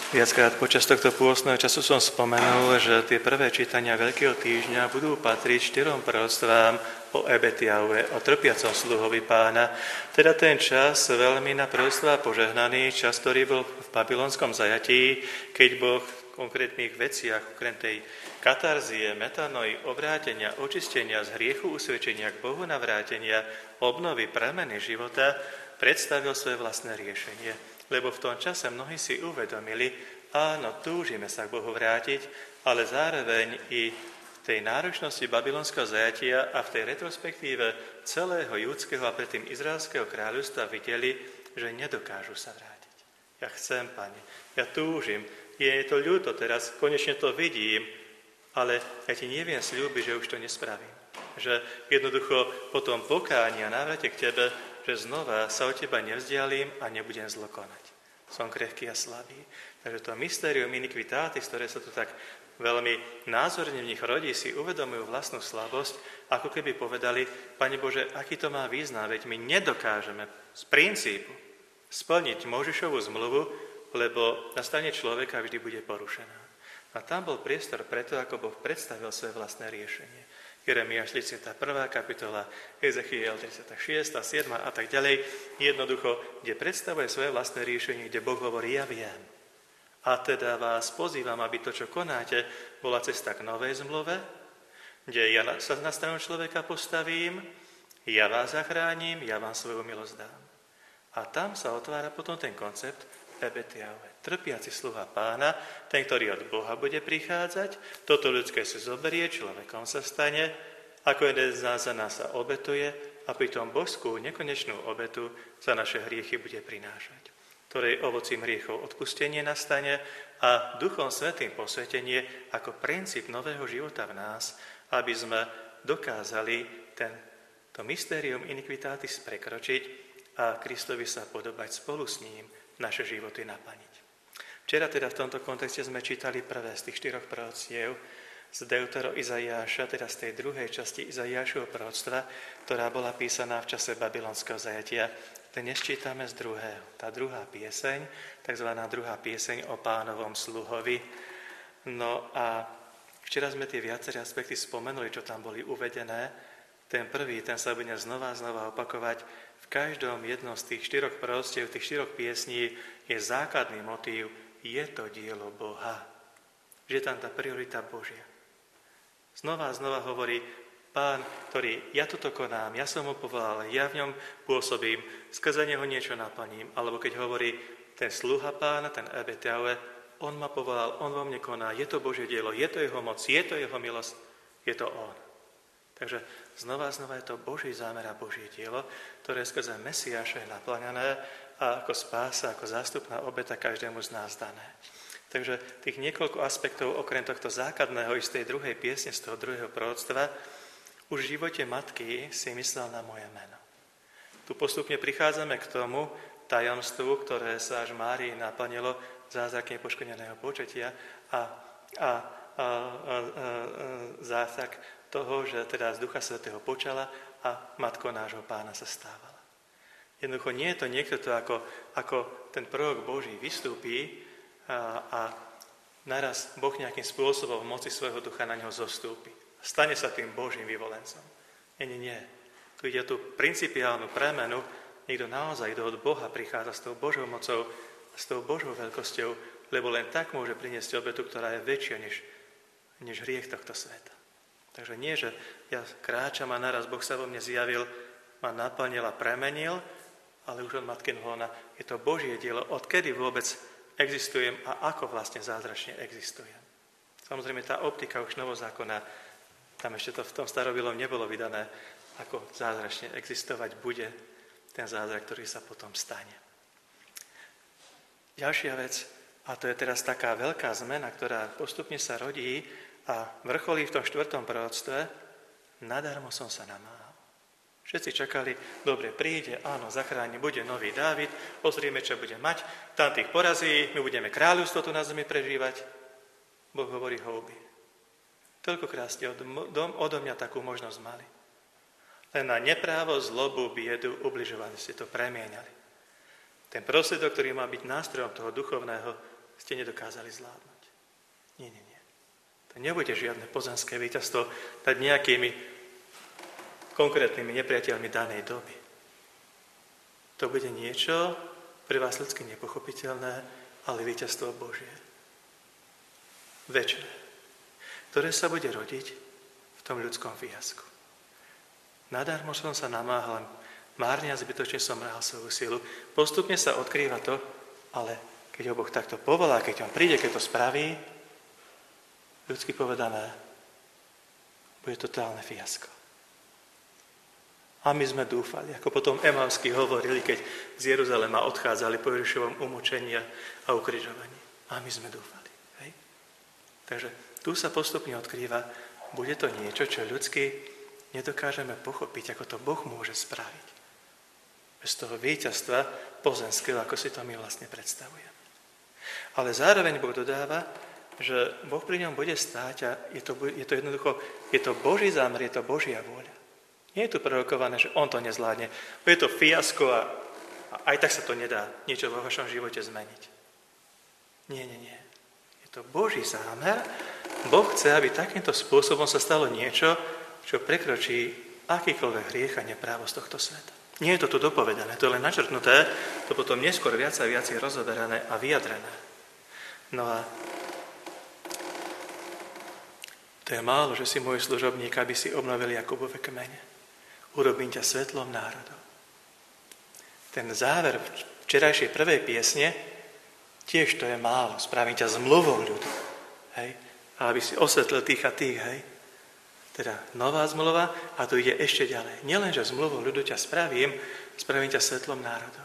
Viackrát počas tohto pôstneho času som spomenul, že tie prvé čítania Veľkého týždňa budú patriť 4 proroctvám o Ebetiaue, o trpiacom sluhovi Pána. Teda ten čas veľmi na proroctvá požehnaný, čas, ktorý bol v babylonskom zajatí, keď Boh v konkrétnych veciach, okrem tej katarzie, metanoi, obrátenia, očistenia z hriechu, usvedčenia k Bohu, navrátenia, obnovy, premeny života, predstavil svoje vlastné riešenie. Lebo v tom čase mnohí si uvedomili, áno, túžime sa k Bohu vrátiť, ale zároveň i v tej náročnosti babylonského zajatia a v tej retrospektíve celého judského a predtým izraelského kráľovstva videli, že nedokážu sa vrátiť. Ja chcem, Pane, ja túžim, je to ľúto teraz, konečne to vidím, ale ja ti neviem sľúbiť, že už to nespravím. Že jednoducho po tom pokáni a návrate k tebe, že znova sa od teba nevzdialím a nebudem zlo konať. Som krehký a slabý. Takže to mysterium iniquitatis, ktoré sa tu tak veľmi názorne v nich rodí, si uvedomujú vlastnú slabosť, ako keby povedali, Pane Bože, aký to má význam, veď my nedokážeme z princípu splniť Mojžišovu zmluvu, lebo na strane človeka vždy bude porušená. A tam bol priestor preto, ako Boh predstavil svoje vlastné riešenie. Jeremiáš 31. kapitola, Ezechiel 36., 7. a tak ďalej, jednoducho, kde predstavuje svoje vlastné riešenie, kde Boh hovorí, ja viem. A teda vás pozývam, aby to, čo konáte, bola cesta k novej zmluve, kde ja sa na stranu človeka postavím, ja vás zachránim, ja vám svoju milosť dám. A tam sa otvára potom ten koncept Ebetiaue, trpiaci sluha Pána, ten, ktorý od Boha bude prichádzať, toto ľudské si zoberie, človekom sa stane, ako jeden z nás za nás sa obetuje a pri tom božskú nekonečnú obetu za naše hriechy bude prinášať, ktorej ovocím hriechov odpustenie nastane a Duchom Svätým posvetenie ako princíp nového života v nás, aby sme dokázali to mysterium iniquitatis prekročiť a Kristovi sa podobať spolu s ním, naše životy naplniť. Včera teda v tomto kontexte sme čítali prvé z tých 4 proroctiev z Deutero Izaiáša, teda z tej druhej časti Izaiášovho proroctva, ktorá bola písaná v čase babylonského zajatia. Dnes čítame z druhého. Tá druhá pieseň, takzvaná druhá pieseň o Pánovom sluhovi. No a včera sme tie viaceré aspekty spomenuli, čo tam boli uvedené. Ten prvý, ten sa bude znova opakovať. V každom jednom z tých 4 proroctiev, tých 4 piesní je základný motív, je to dielo Boha. Že je tam tá priorita Božia. Znova hovorí, Pán, ktorý ja toto konám, ja som ho povolal, ja v ňom pôsobím, skrze neho niečo naplním. Alebo keď hovorí ten sluha Pána, ten Ebetiaue, on ma povolal, on vo mne koná, je to Božie dielo, je to jeho moc, je to jeho milosť, je to on. Takže znova je to Boží zámer a Božie dielo, ktoré skrze Mesiáša je naplňané a ako spása, ako zástupná obeta každému z nás dané. Takže tých niekoľko aspektov, okrem tohto základného i z tej druhej piesne, z toho druhého proroctva, už v živote matky si myslel na moje meno. Tu postupne prichádzame k tomu tajomstvu, ktoré sa až Márii naplnilo zázrakom poškvrneného počatia a zázrak toho, že teda z Ducha Svätého počala a matkou nášho Pána sa stávala. Jednoducho nie je to niekto, ako ten prorok Boží vystúpi a naraz Boh nejakým spôsobom v moci svojho ducha na neho zostúpi. Stane sa tým Božím vyvolencom. Nie. Tu ide o tú principiálnu premenu. Niekto naozaj od Boha prichádza s tou Božou mocou, s tou Božou veľkosťou, lebo len tak môže priniesť obetu, ktorá je väčšia než hriech tohto sveta. Takže nie, že ja kráčam a naraz Boh sa vo mne zjavil, ma naplnil a premenil, ale už od matky lona je to Božie dielo, odkedy vôbec existujem a ako vlastne zázračne existujem. Samozrejme, tá optika už novozákona, tam ešte to v tom starobilom nebolo vydané, ako zázračne existovať bude ten zázrak, ktorý sa potom stane. Ďalšia vec, a to je teraz taká veľká zmena, ktorá postupne sa rodí a vrcholí v tom 4. proroctve, nadarmo som sa namáhal. Všetci čakali, dobre, príde, áno, zachráni, bude nový Dávid, pozrieme, čo bude mať, tam tých porazí, my budeme kráľovstvo tu na zemi prežívať. Boh hovorí houby. Toľkokrát ste odo mňa takú možnosť mali. Len na neprávo, zlobu, biedu, ubližovanie ste to premieňali. Ten prostriedok, ktorý má byť nástrojom toho duchovného, ste nedokázali zvládnuť. Nie. To nebude žiadne pozemské víťazstvo nad nejakými konkrétnymi nepriateľmi danej doby. To bude niečo pre vás ľudsky nepochopiteľné, ale víťazstvo Božie. Večné, ktoré sa bude rodiť v tom ľudskom fiasku. Nadarmo som sa namáhal, márne a zbytočne som mrhal svoju silu. Postupne sa odkrýva to, ale keď ho Boh takto povolá, keď on príde, keď to spraví, ľudsky povedané, bude totálne fiasko. A my sme dúfali, ako potom Emavskí hovorili, keď z Jeruzalema odchádzali po Ježišovom umúčení a ukrižovaní. A my sme dúfali. Hej? Takže tu sa postupne odkrýva, bude to niečo, čo ľudsky nedokážeme pochopiť, ako to Boh môže spraviť. Bez toho víťazstva pozemského, ako si to my vlastne predstavujeme. Ale zároveň Boh dodáva, že Boh pri ňom bude stáť a je to jednoducho, je to Boží zámer, je to Božia vôľa. Nie je tu prorokované, že on to nezvládne. Je to fiasko a aj tak sa to nedá niečo vo vašom živote zmeniť. Nie. Je to Boží zámer. Boh chce, aby takýmto spôsobom sa stalo niečo, čo prekročí akýkoľvek hriech a neprávosť tohto sveta. Nie je to tu dopovedané, to je len načrtnuté, to potom neskôr viac a viac je rozoberané a vyjadrené. No a to je málo, že si môj služobník, aby si obnovili Jakubove kmene. Urobím ťa svetlom národov. Ten záver včerajšej prvej piesne, tiež to je málo. Spravím ťa zmluvou ľudu. Hej? A aby si osvetlil tých a tých, hej? Teda nová zmluva a tu ide ešte ďalej. Nielen, že zmluvou ľudu ťa spravím ťa svetlom národov.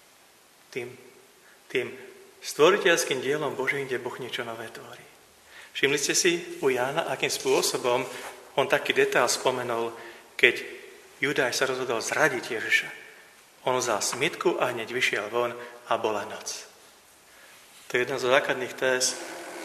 Tým stvoriteľským dielom Božím, kde Boh niečo nové tvorí. Všimli ste si u Jána, akým spôsobom on taký detail spomenul, keď Judaj sa rozhodol zradiť Ježiša. On vzal smitku a hneď vyšiel von a bola noc. To je jedna zo základných téz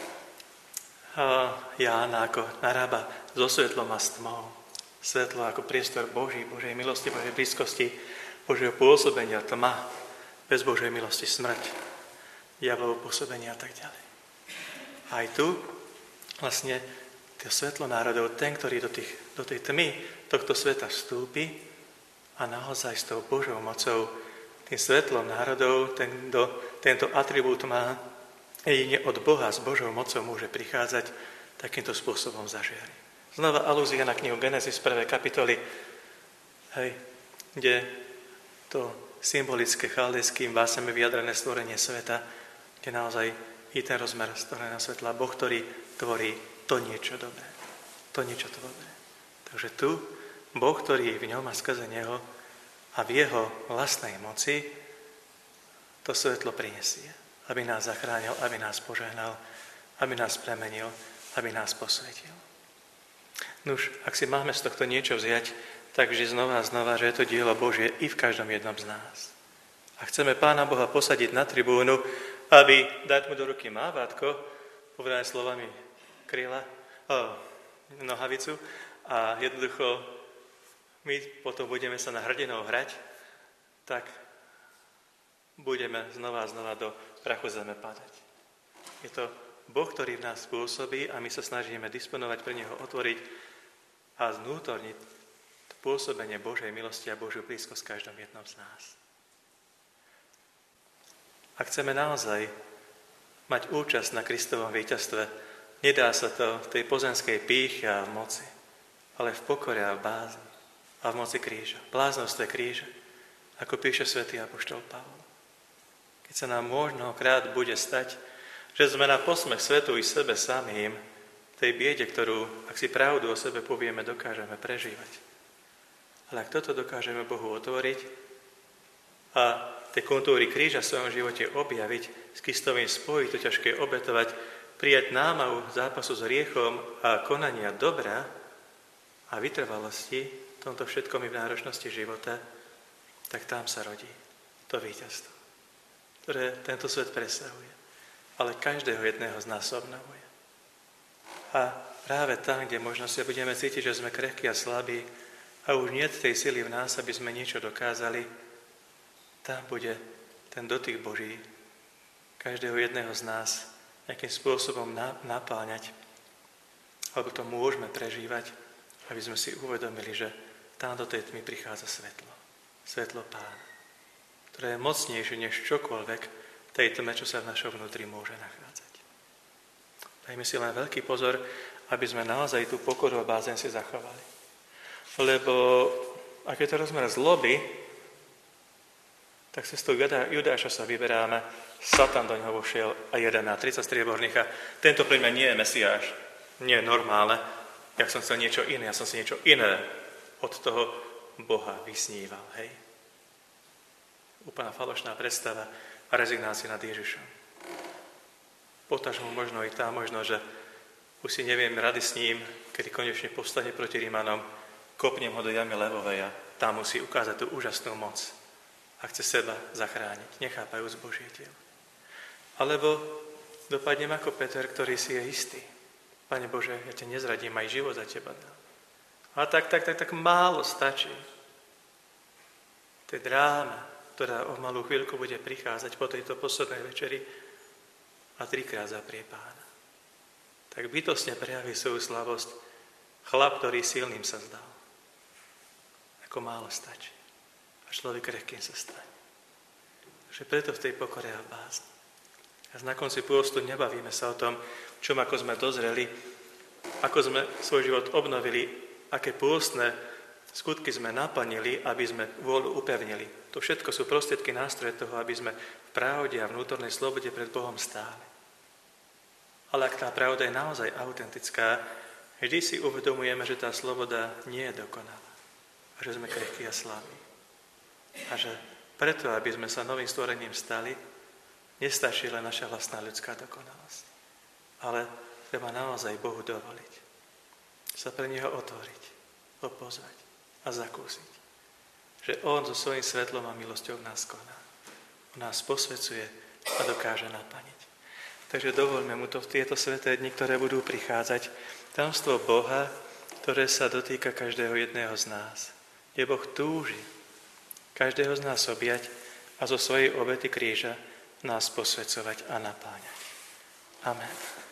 Jána, ako narába so svetlom a s tmou. Svetlo ako priestor Boží, Božej milosti, Božej blízkosti, Božieho pôsobenia, tma, bez Božej milosti smrť, diablovo pôsobenie a tak ďalej. Aj tu vlastne to svetlo národov, ten, ktorý do tej tmy tohto sveta vstúpi a naozaj s tou Božou mocou, tým svetlom národov, tento atribút má jedine od Boha s Božou mocou môže prichádzať, takýmto spôsobom zažiari. Znova alúzia na knihu Genesis 1. kapitoly, kde to symbolické chaldejským básame vyjadrené stvorenie sveta, kde naozaj je ten rozmer stvoreného svetla. Boh, ktorý tvorí to niečo dobré. To niečo dobré. Takže tu Boh, ktorý je v ňom a skrze neho a v jeho vlastnej moci to svetlo prinesie. Aby nás zachránil, aby nás požehnal, aby nás premenil, aby nás posvetil. Nuž, ak si máme z tohto niečo vziať, takže znova a znova, že je to dielo Božie i v každom jednom z nás. A chceme Pána Boha posadiť na tribúnu, aby dať mu do ruky mávátko, povedané slovami nohavicu a jednoducho my potom budeme sa na hrdinov hrať, tak budeme znova a znova do prachu zeme padať. Je to Boh, ktorý v nás pôsobí a my sa snažíme disponovať pre Neho, otvoriť a znútorniť pôsobenie Božej milosti a Božiu blízkosť v každom jednom z nás. Ak chceme naozaj mať účasť na Kristovom víťazstve, nedá sa to v tej pozemskej pýche a moci, ale v pokore a v bázni a v moci kríža, v bláznostve kríža, ako píše svätý apoštol Pavol. Keď sa nám mnohokrát bude stať, že sme na posmech svetu i sebe samým, tej biede, ktorú, ak si pravdu o sebe povieme, dokážeme prežívať. Ale ak toto dokážeme Bohu otvoriť a tie kontúry kríža v svojom živote objaviť, s Kristovým spojiť, to ťažké obetovať, prijať námahu zápasu s hriechom a konania dobra a vytrvalosti, v tomto všetkom i v náročnosti života, tak tam sa rodí to víťazstvo, ktoré tento svet presahuje, ale každého jedného z nás obnovuje. A práve tam, kde možno sa budeme cítiť, že sme krehkí a slabí a už nie tej sily v nás, aby sme niečo dokázali, tam bude ten dotyk Boží každého jedného z nás nejakým spôsobom napáňať, alebo to môžeme prežívať, aby sme si uvedomili, že tam do tej tmy prichádza svetlo. Svetlo Pána, ktoré je mocnejšie než čokoľvek tej tme, čo sa v našom vnútri môže nachádzať. Dajme si len veľký pozor, aby sme naozaj tú pokoru a bázeň si zachovali. Lebo ak je to rozmer zloby, tak cestou Judáša sa vyberáme, Satan do ňoho vošiel a jeden na 30 strieborných a tento pre mňa nie je Mesiáš, nie je normálne, ja som chcel niečo iné, ja som si niečo iné od toho Boha vysníval, hej. Úplná falošná predstava a rezignácia nad Ježišom. Potažmo možno i tá možno, že už si neviem rady s ním, kedy konečne povstane proti Rímanom, kopnem ho do jamy levovej a tam musí ukázať tú úžasnú moc a chce seba zachrániť, nechápajúc Božie dielo. Alebo dopadnem ako Peter, ktorý si je istý. Pane Bože, ja ťa nezradím, aj život za teba dám. A tak málo stačí. To je dráma, ktorá o malú chvíľku bude prichádzať po tejto poslednej večeri a 3-krát zaprie Pána. Tak bytostne prejaví svoju slabosť chlap, ktorý silným sa zdal. Ako málo stačí. A človek krehkým sa stane. Takže preto v tej pokore a v bázni. A na konci pôstu nebavíme sa o tom, čom ako sme dozreli, ako sme svoj život obnovili, aké pôstne skutky sme naplnili, aby sme vôľu upevnili. To všetko sú prostriedky, nástroje toho, aby sme v pravde a vnútornej slobode pred Bohom stáli. Ale ak tá pravda je naozaj autentická, vždy si uvedomujeme, že tá sloboda nie je dokonalá. A že sme krehkí a slabí. A že preto, aby sme sa novým stvorením stali, nestačí len naša vlastná ľudská dokonalosť. Ale treba naozaj Bohu dovoliť. Sa pre Neho otvoriť, opozvať a zakúsiť. Že On so svojím svetlom a milosťou nás koná. On nás posvecuje a dokáže naplniť. Takže dovoľme mu to v tieto sväté dni, ktoré budú prichádzať, tajomstvo Boha, ktoré sa dotýka každého jedného z nás. Kde Boh túži každého z nás objať a zo svojej obety kríža nás posvecovať a napáňať. Amen.